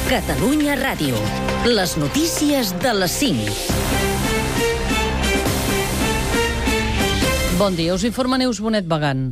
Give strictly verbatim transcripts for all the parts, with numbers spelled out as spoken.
Catalunya Ràdio. Les notícies de les cinc. Bon dia, us informa Neus Bonet Bagant.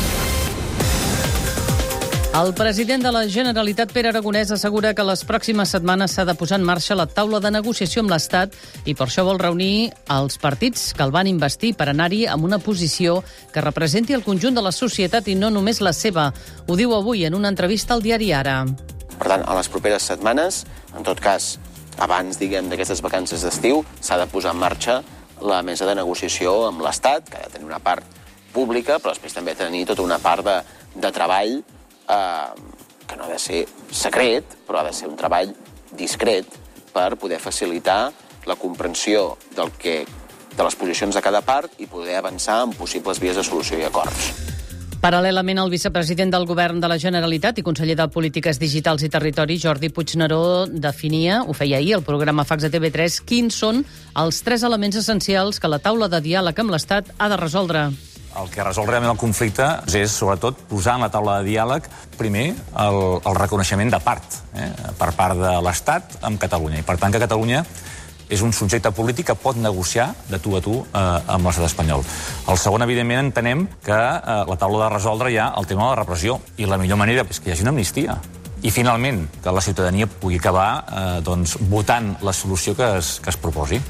El president de la Generalitat, Pere Aragonès, assegura que les pròximes setmanes s'ha de posar en marxa la taula de negociació amb l'Estat i per això vol reunir els partits que el van investir per anar-hi amb una posició que representi el conjunt de la societat i no només la seva. Ho diu avui en una entrevista al diari Ara. Per tant, a les properes setmanes, en tot cas, abans, diguem, d'aquestes vacances d'estiu, s'ha de posar en marxa la mesa de negociació amb l'Estat, que ha de tenir una part pública, però després també ha de tenir tota una part de, de treball eh, que no ha de ser secret, però ha de ser un treball discret per poder facilitar la comprensió del que, de les posicions de cada part i poder avançar en possibles vies de solució i acords. Paral·lelament, el vicepresident del Govern de la Generalitat i conseller de Polítiques Digitals i Territori, Jordi Puigneró, definia, ho feia ahir, al programa Fax de T V tres, quins són els tres elements essencials que la taula de diàleg amb l'Estat ha de resoldre. El que resol realment el conflicte és, sobretot, posar en la taula de diàleg, primer, el, el reconeixement de part, eh, per part de l'Estat amb Catalunya. I, per tant, que Catalunya és un subjecte polític que pot negociar de tu a tu eh, amb l'estat espanyol. El segon, evidentment, entenem que eh, la taula de resoldre ja el tema de la repressió. I la millor manera és que hi hagi una amnistia. I, finalment, que la ciutadania pugui acabar eh, doncs, votant la solució que es, que es proposi.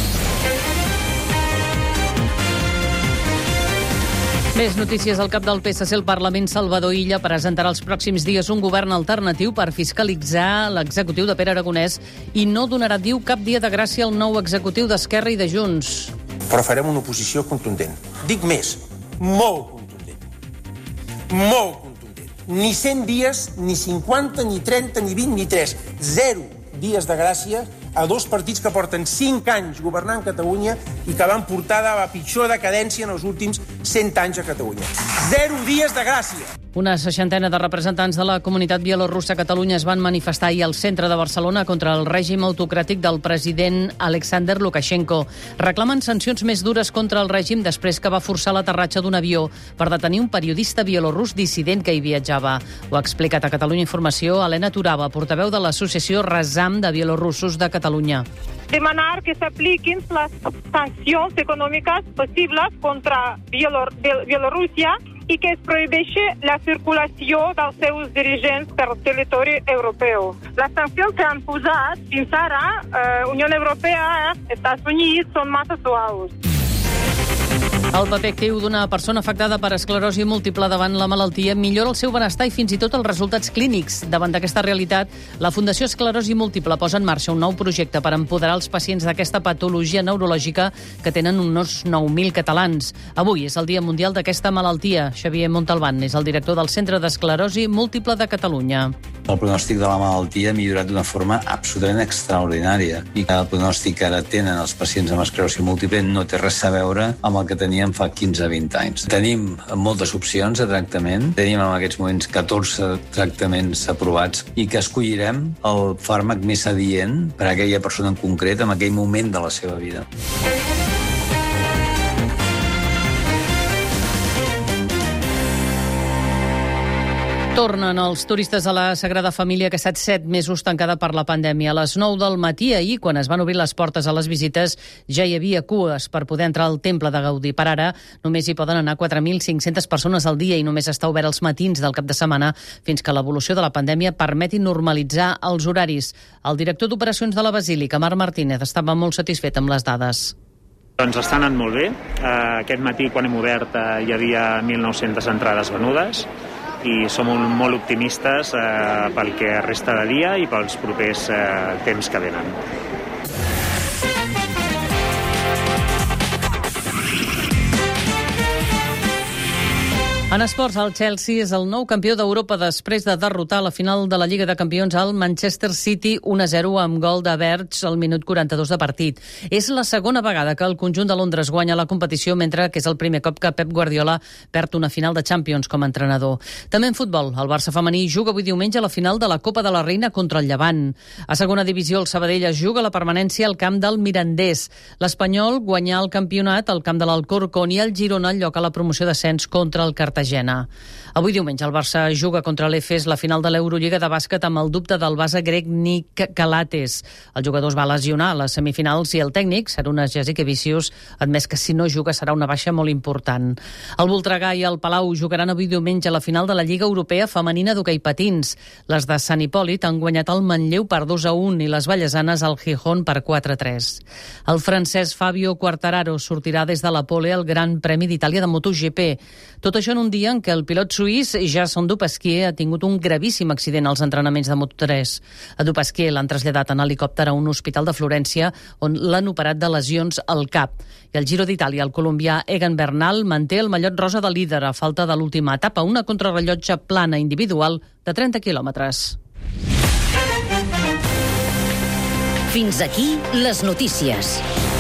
Més notícies. El cap del P S C al Parlament, Salvador Illa, presentarà els pròxims dies un govern alternatiu per fiscalitzar l'executiu de Pere Aragonès i no donarà, diu, cap dia de gràcia al nou executiu d'Esquerra i de Junts. Però farem una oposició contundent. Dic més, molt contundent. Molt contundent. Ni cent dies, ni cinquanta, ni trenta, ni vint, ni tres. Zero dies de gràcia a dos partits que porten cinc anys governant Catalunya i que van portar de la pitjor decadència en els últims cent anys a Catalunya. Zero dies de gràcia! Una seixantena de representants de la comunitat bielorussa a Catalunya es van manifestar ahir al centre de Barcelona contra el règim autocràtic del president Alexander Lukashenko. Reclamen sancions més dures contra el règim després que va forçar l'aterratge d'un avió per detenir un periodista bielorús dissident que hi viatjava. Ho ha explicat a Catalunya Informació Helena Turaba, portaveu de l'associació Razam de bielorussos de Catalunya. Demanar que s'apliquin les sancions econòmiques possibles contra Bielor Bielorússia i que es prohibeixi la circulació dels seus dirigents per territori europeu. Les sancions que han posat fins ara, eh, Unió Europea, Estats Units, són massa suaus. El paper actiu d'una persona afectada per esclerosi múltiple davant la malaltia millora el seu benestar i fins i tot els resultats clínics. Davant d'aquesta realitat, la Fundació Esclerosi Múltiple posa en marxa un nou projecte per empoderar els pacients d'aquesta patologia neurològica que tenen uns nou mil catalans. Avui és el Dia Mundial d'aquesta malaltia. Xavier Montalbán és el director del Centre d'Esclerosi Múltiple de Catalunya. El pronòstic de la malaltia ha millorat d'una forma absolutament extraordinària i que el pronòstic que ara tenen els pacients amb esclerosi múltiple no té res a veure amb el que teníem fa quinze a vint anys. Tenim moltes opcions de tractament, tenim en aquests moments catorze tractaments aprovats i que escollirem el fàrmac més adient per a aquella persona en concret en aquell moment de la seva vida. Tornen els turistes a la Sagrada Família, que ha estat set mesos tancada per la pandèmia. A les nou del matí ahir, quan es van obrir les portes a les visites, ja hi havia cues per poder entrar al Temple de Gaudí. Per ara, només hi poden anar quatre mil cinc-centes persones al dia i només està obert els matins del cap de setmana fins que l'evolució de la pandèmia permeti normalitzar els horaris. El director d'operacions de la Basílica, Marc Martínez, estava molt satisfet amb les dades. Doncs està anant molt bé. Aquest matí, quan hem obert, hi havia mil nou-centes entrades venudes i som molt optimistes eh, pel que resta de dia i pels propers eh, temps que venen. En esports, el Chelsea és el nou campió d'Europa després de derrotar a la final de la Lliga de Campions al Manchester City un a zero amb gol de Verge al minut quaranta-dos de partit. És la segona vegada que el conjunt de Londres guanya la competició, mentre que és el primer cop que Pep Guardiola perd una final de Champions com a entrenador. També en futbol, el Barça femení juga avui diumenge a la final de la Copa de la Reina contra el Llevant. A segona divisió, el Sabadell es juga la permanència al camp del Mirandés. L'Espanyol guanyà el campionat al camp de l'Alcorcón i el Girona el lloc a la promoció d'ascens contra el Cartagena. Cartagena. Avui diumenge el Barça juga contra l'Efes la final de l'Eurolliga de bàsquet amb el dubte del base grec Nick Calates. El jugador es va lesionar a les semifinals i el tècnic, Sarunas Jasikevičius, ha admès que si no juga serà una baixa molt important. El Voltregà i el Palau jugaran avui diumenge a la final de la Lliga Europea Femenina d'hoquei patins. Les de Sant Hipòlit han guanyat el Manlleu per dos a un i les vallesanes al Gijón per quatre a tres. El francès Fabio Quartararo sortirà des de la pole al Gran Premi d'Itàlia de MotoGP. Tot això en un dia en què el pilot suís Jason Dupasquier ha tingut un gravíssim accident als entrenaments de Moto tres. A Dupasquier l'han traslladat en helicòpter a un hospital de Florència on l'han operat de lesions al cap. I al Giro d'Itàlia, el colombià Egan Bernal manté el mallot rosa de líder a falta de l'última etapa, una contrarrellotge plana individual de trenta quilòmetres. Fins aquí les notícies.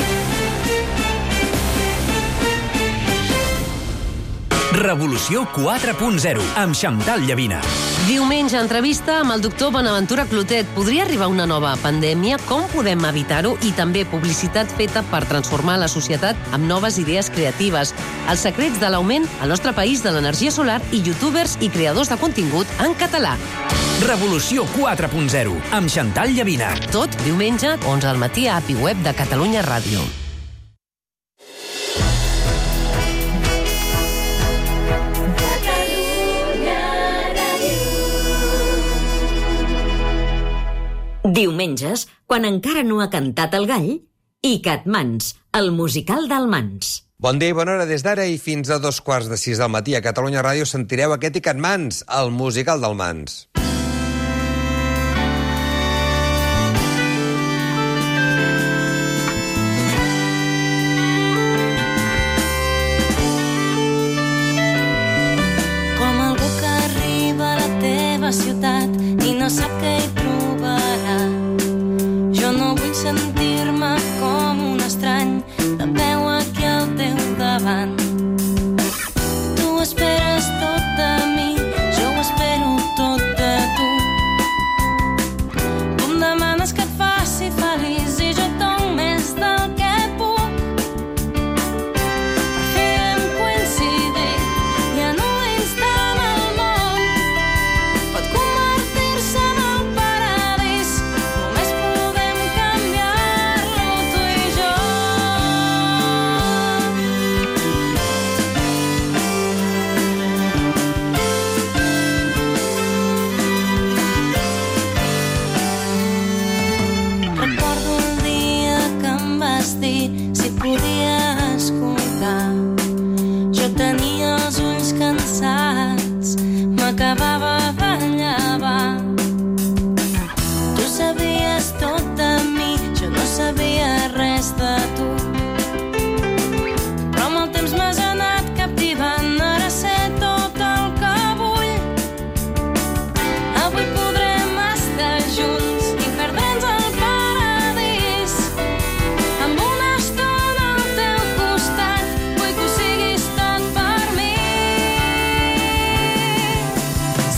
Revolució quatre punt zero, amb Xantal Llavina. Diumenge, entrevista amb el doctor Bonaventura Clotet. Podria arribar una nova pandèmia? Com podem evitar-ho? I també publicitat feta per transformar la societat amb noves idees creatives. Els secrets de l'augment al nostre país de l'energia solar i youtubers i creadors de contingut en català. Revolució quatre punt zero, amb Xantal Llavina. Tot diumenge, onze del matí, a app i web de Catalunya Ràdio. Diumenges, quan encara no ha cantat el gall, i Catmans, el musical del Mans. Bon dia i bona hora. Des d'ara i fins a dos quarts de sis del matí a Catalunya Ràdio sentireu aquest i Catmans, el musical del Mans. Com algú que arriba a la teva ciutat i no sap què hi trobarà. Jo no vull sentir-me com un estrany de peu aquí al teu davant. Tu esperes tot de mi, jo ho espero tot de tu. Tu em demanes que et faci feliç i jo et dono més del que puc. Per fi hem coincidit i en un instant el món pot convertir-se en el paradís. Només podem canviar-lo tu i jo. Recordo el dia que em vas dir si podia escoltar. Jo tenia els ulls cansats, m'acabava de llevar. Tu sabies tot de mi, jo no sabia res de tu. Però amb el temps m'has anat captivant, ara sé tot el que vull. Avui podrem estar junts i perdre'ns al paradís. Amb una estona al teu costat, vull que ho siguis tot per mi.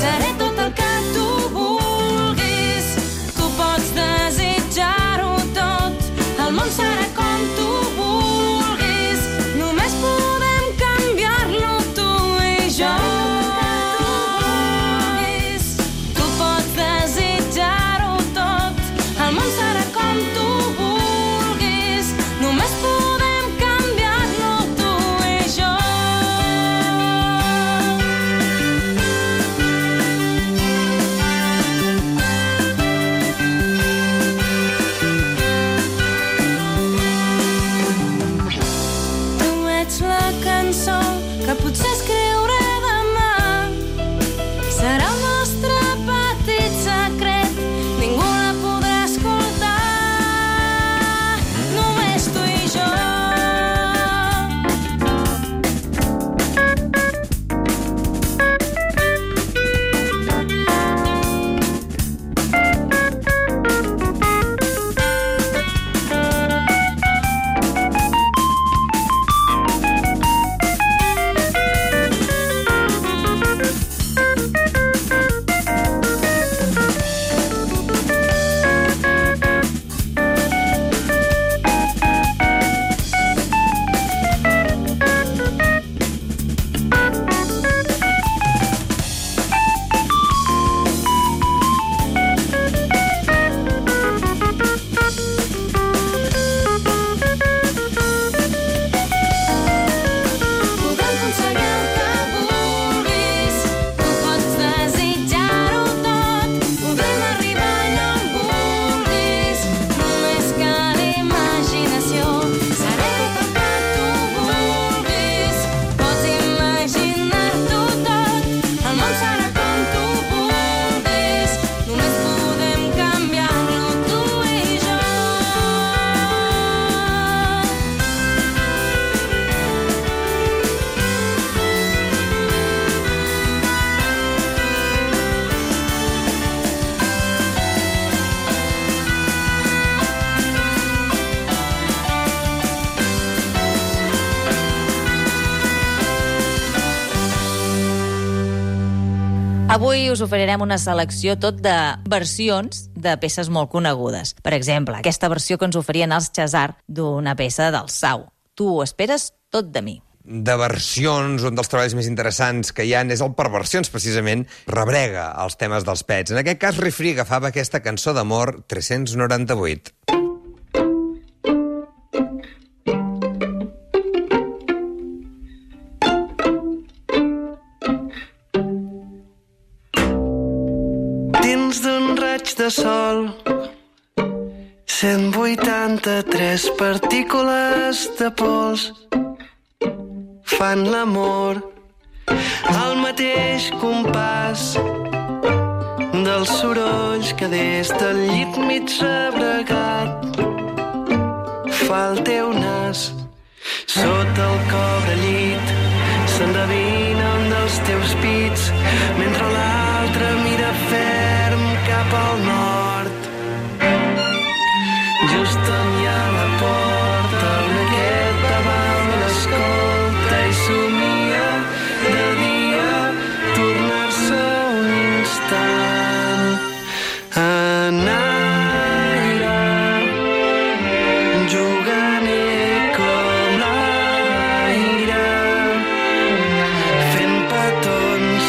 Avui us oferirem una selecció tot de versions de peces molt conegudes. Per exemple, aquesta versió que ens oferien els Chazar d'una peça del Sau. Tu ho esperes tot de mi. De versions, un dels treballs més interessants que hi ha és el per versions, precisament, rebrega els temes dels Pets. En aquest cas, Refri agafava aquesta cançó d'amor tres-cents noranta-vuit. Dins d'un raig de sol, cent vuitanta-tres partícules de pols fan l'amor al mateix compàs dels sorolls que des del llit mig rebregat fa el teu nas. Sota el cobrellit s'endevina un dels teus pits mentre l'altre mira ferm cap al nord. Just on hi ha la porta on aquest babau l'escolta i somia de dia tornar-se un instant en aire, juganer com l'aire, fent petons,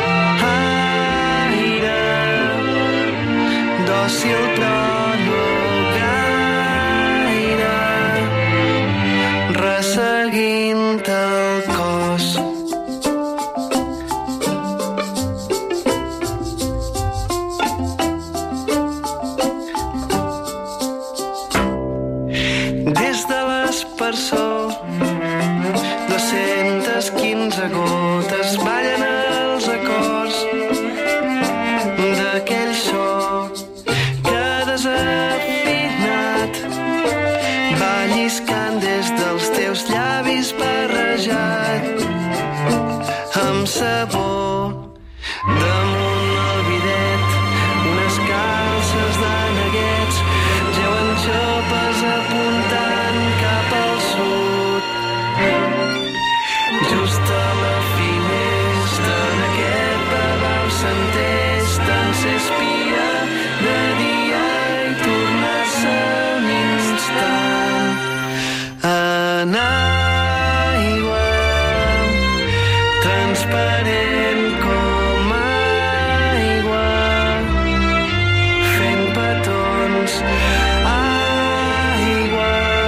aire, dòcil però no gaire, resseguint el cos. Des de l'aspersor, dos-centes quinze gotes ballen els acords d'aquell so que desafinat va lliscant des dels teus llavis barrejat amb sabor damunt el bidet. Unes calces de neguets geuen xopes apuntant cap al sud. Just a la finestra d'aquest babau s'entesten, s'espia de dia i tornar-se un instant en aigua, transparent com aigua, fent petons, aigua,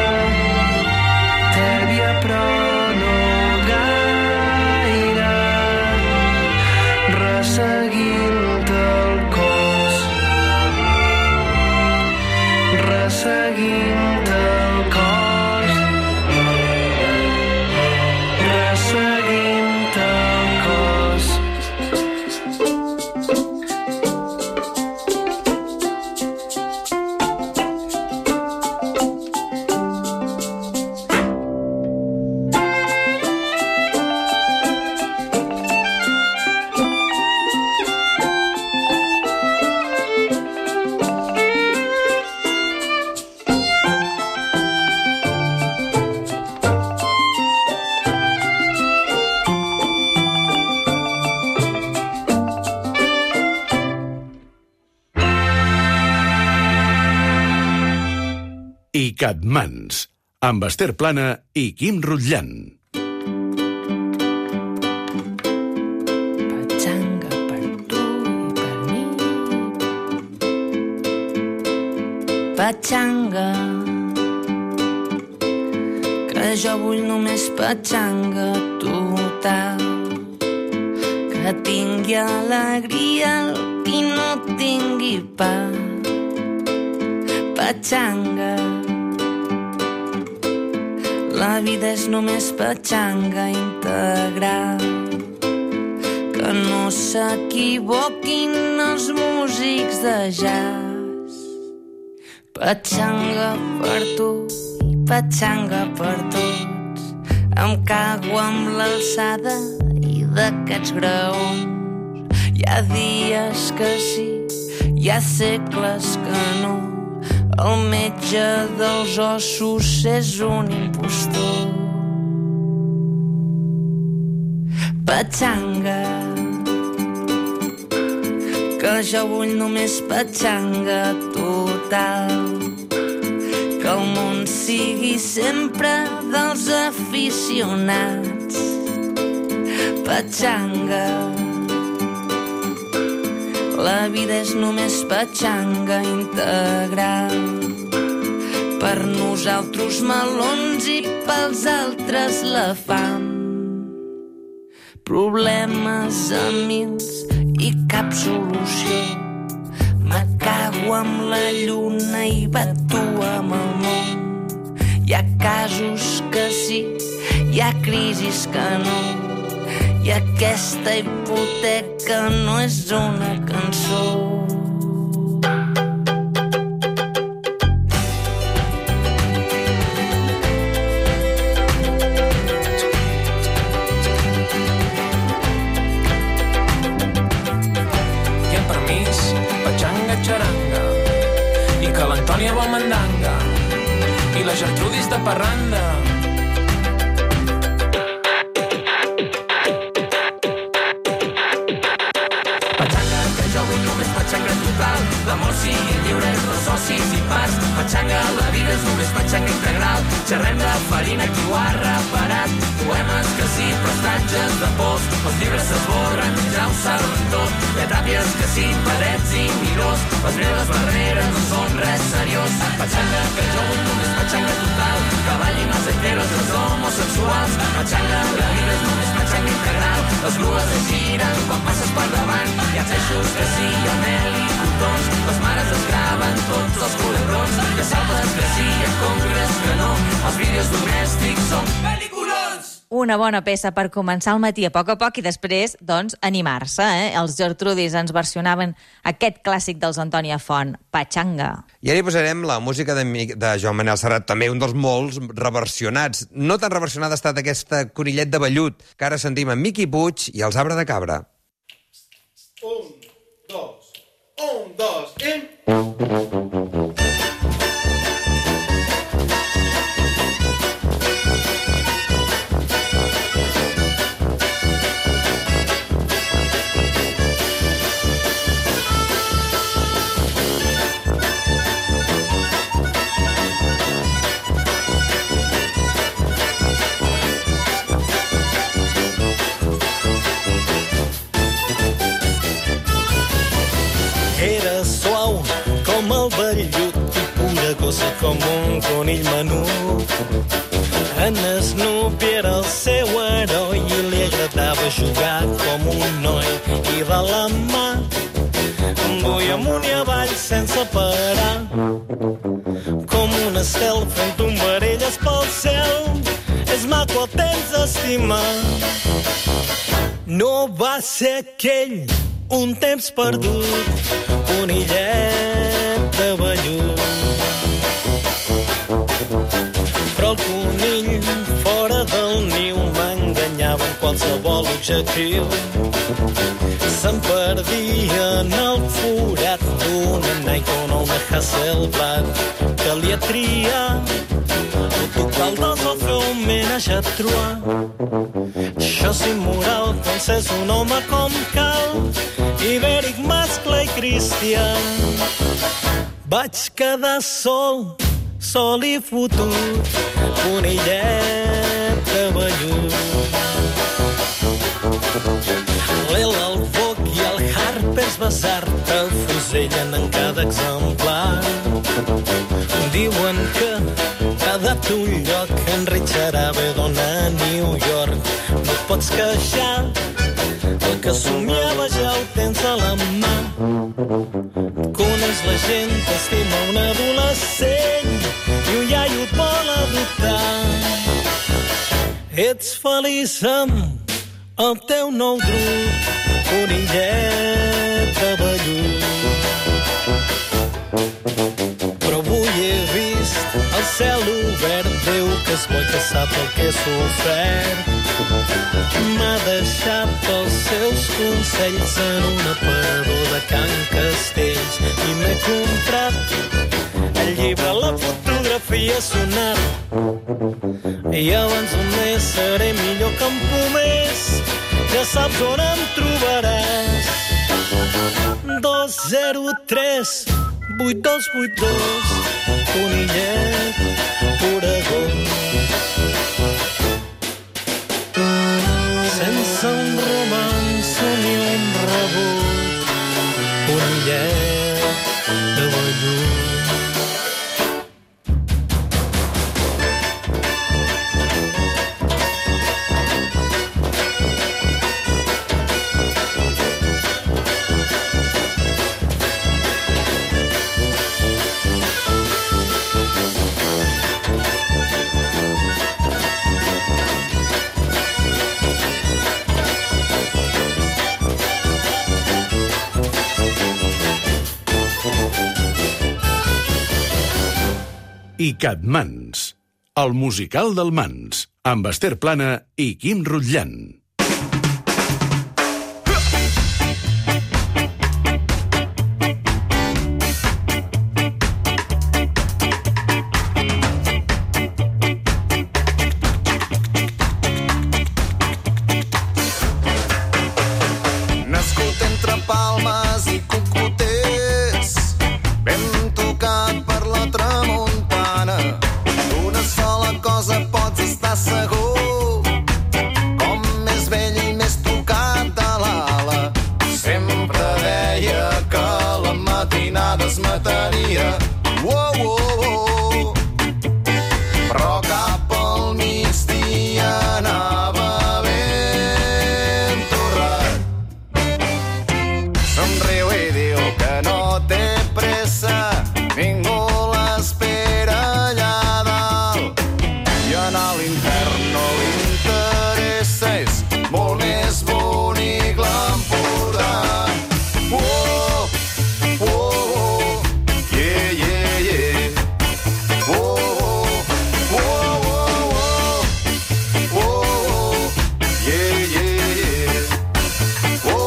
tèrbia però no gaire, resseguint el cos, resseguint el cos, resseguint el cos. Catmans, amb Esther Plana i Quim Rutllant. Patxanga per tu i per mi. Patxanga, que jo vull només patxanga total, que tingui alegria i no tingui pa. Patxanga, la vida és només patxanga integral, que no s'equivoquin els músics de jazz. Patxanga per tu i patxanga per tots, em cago amb l'alçada i d'aquests graons. Hi ha dies que sí, hi ha segles que no, el metge dels ossos és un impostor. Patxanga, que jo vull només petxanga total. Que el món sigui sempre dels aficionats. Petxanga. La vida és només petxanga integral. Per nosaltres melons i pels altres la fam. Problemes a mils i cap solució. Me cago amb la lluna i batu amb el món. Hi ha casos que sí, hi ha crisis que no. I aquesta hipoteca no és una cançó. Antònia vol mandanga i la Gertrudis de parranda. Petxanga, que jo vull només petxanga total. L'amor sigui lliure, els socis i pas. Petxanga, la vida és només petxanga integral. Xerrem de farina, qui ho ha reparat. Poemes que sí, prestatges de pols. Els llibres s'esborren, ja ho saben tot. Hi ha tàpies que sí, parets i mirós. Les meves barreres no són res seriós. Petxanga, que jo vull només petxanga total. Que ballin els heteros i els homosexuals. Petxanga, la vida és només petxanga integral. Les grues es giren quan passes per davant. Hi ha peixos que sí, hi ha mel i cotons. Les mares es graven tots els culebrons. Hi ha salves que sí, hi ha congres que no. Els vídeos domèstics són pel·lículons. Una bona peça per començar el matí a poc a poc i després, doncs, animar-se. Eh? Els Gertrudis ens versionaven aquest clàssic dels Antònia Font, Petxanga. I ara hi posarem la música de, de Joan Manel Serrat, també un dels molts reversionats. No tan reversionada ha estat aquesta Conillet de vellut, que ara sentim en Miqui Puig i els Arbre de Cabra. Un, dos, un, dos, i... Era suau com el vellut i pura gossa com un conill menut. En Snoopy era el seu heroi i li agradava jugar com un noi. I de la mà duia amunt i avall sense parar, com un estel fent tombarelles pel cel. És maco el temps d'estimar. No va ser aquell un temps perdut, conillet de vellut. Però el conill fora del niu m'enganyava en qualsevol objectiu. Se'n perdia en el forat d'una Nikon o una Hasselblad. Calia triar o tocar el dos o fer un menatge a trois. Això és immoral quan s'és un home com cal, ibèric, mascle i cristià. Vaig quedar sol, sol i fotut, conillet de vellut. L'El, el Vogue i el Harper's Bazaar el fusellen en cada exemplar. Diuen que t'ha dat un lloc en Richard Avedon a New York. No et pots queixar, el que somiava ja ho tens a la mà. Coneix la gent que estima un adolescent i un iaio et vol adoptar. Ets feliç amb el teu nou druc, conillet de vellut. Però avui he vist el cel obert, Déu que és bo i que sap el que he sofert. M'ha deixat els seus consells en un aparador de Can Castells i m'he comprat el llibre, la fotografia sonant. I abans un mes seré millor que en Pomés, ja saps on em trobaràs. Dos zero tres vuit dos vuit dos Conillet, Oregó. Sense un romanço ni un rebut, Conillet de Vellut. I Catmans, el musical del Mans, amb Esther Plana i Quim Rutllant. Nascut entre palmes i cocoters, ben tocat per la tramuntana. D'una sola cosa pots estar segur, com més vell i més tocat de l'ala. Sempre deia que la matinada es mataria. Uou, uou, uou. Però cap al migdia anava ben torrat. Somriu i diu que no té pressa, ningú l'espera allà dalt. I anar a l'infern no li interessa, és molt més bonic l'Empordà. Oh, oh, oh, yeah, yeah, yeah. Oh, oh, oh, oh, oh, oh, yeah, yeah, yeah. Oh,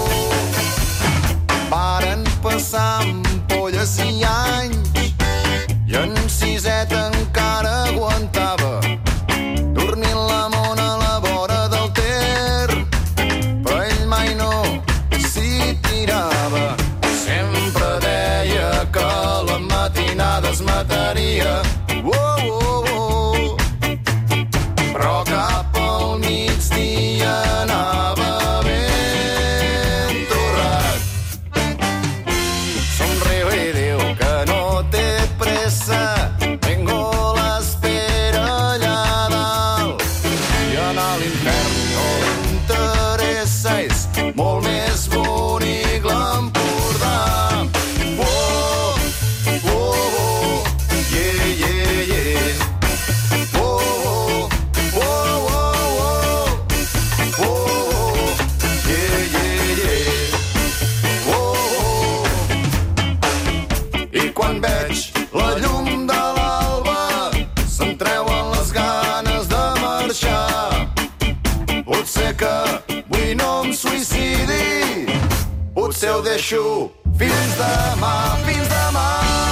oh. Varen passar ampolles i anys, i en Siset encara aguantava, dormint la mona a la vora del Ter, però ell mai no s'hi tirava. Sempre deia que la matinada es mataria. Oh, oh, oh. Però cap al migdia anava ben torrat. Somriu i diu que no té pressa, ningú l'espera allà dalt. I anar a l'infern no li interessa, és molt més bonic l'Empordà. Oh, oh, oh, yeah, yeah, yeah. Oh, oh, oh, oh, oh, oh, yeah, yeah, yeah. Oh, oh. I quan veig la llum de l'alba, se'm treuen les ganes de marxar. Potser que avui no em suïcidi, potser ho deixo fins demà, fins demà.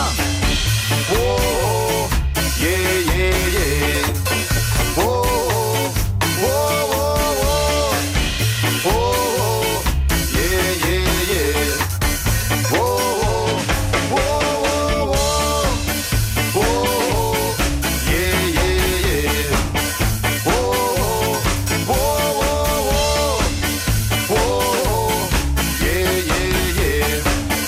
Oh, oh, yeah, yeah, yeah. Oh, oh, oh, oh, oh. Oh, oh, yeah, yeah, yeah. Oh, oh, oh, oh, oh. Oh, oh, yeah, yeah, yeah. Oh, oh, oh, oh, oh. Oh, oh, yeah, yeah, yeah.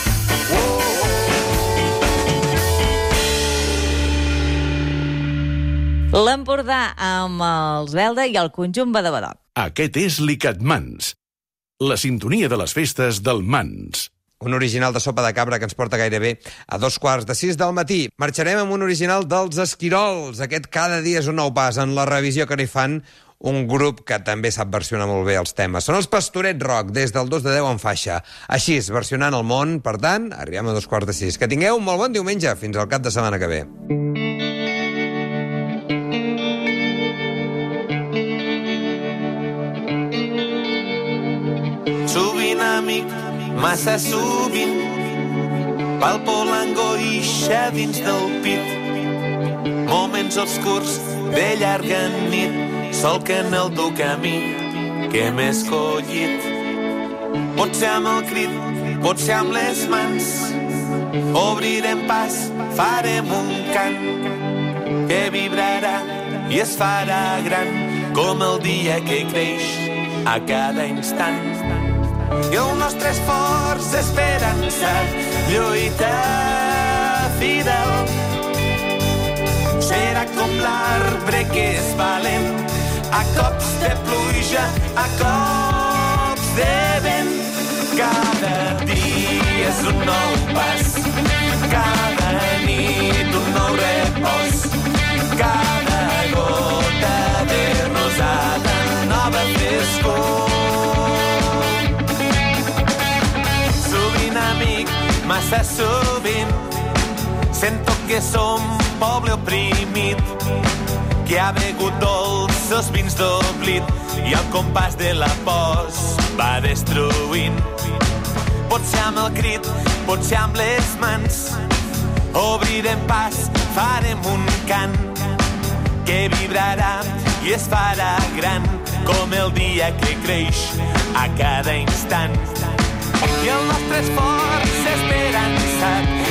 L'Empordà amb els Belda i el conjunt Badabadoc. Aquest és l'I Catmans, la sintonia de les festes del Mans. Un original de sopa de cabra que ens porta gairebé a dos quarts de sis del matí. Marxarem amb un original dels Esquirols. Aquest cada dia és un nou pas en la revisió que n'hi fan un grup que també sap versionar molt bé els temes. Són els Pastorets Rock, des del dos de deu en faixa. Així, versionant el món, per tant, arribem a dos quarts de sis. Que tingueu un molt bon diumenge, fins al cap de setmana que ve. Sovint, amic, massa sovint, palpo l'angoixa dins del pit. Moments obscurs de llarga nit, sol que en el teu camí que m'he escollit. Potser amb el crit potser amb les mans obrirem pas, farem un cant que vibrarà i es farà gran com el dia que creix a cada instant. I el nostre esforç, esperança, lluita fidel serà com l'arbre que és valent, a cops de pluja, a cops de vent. Cada dia és un nou pas, cada nit un nou repòs, cada gota de rosada, nova frescor. Sovint, amic, massa sovint, sento que som poble oprimit, que ha begut dolços vins d'oblit i al compàs de la post va destruint. Potser amb el crit, potser amb les mans, obrirem pas, farem un cant que vibrarà i es farà gran com el dia que creix a cada instant. I el nostre esforç esperançat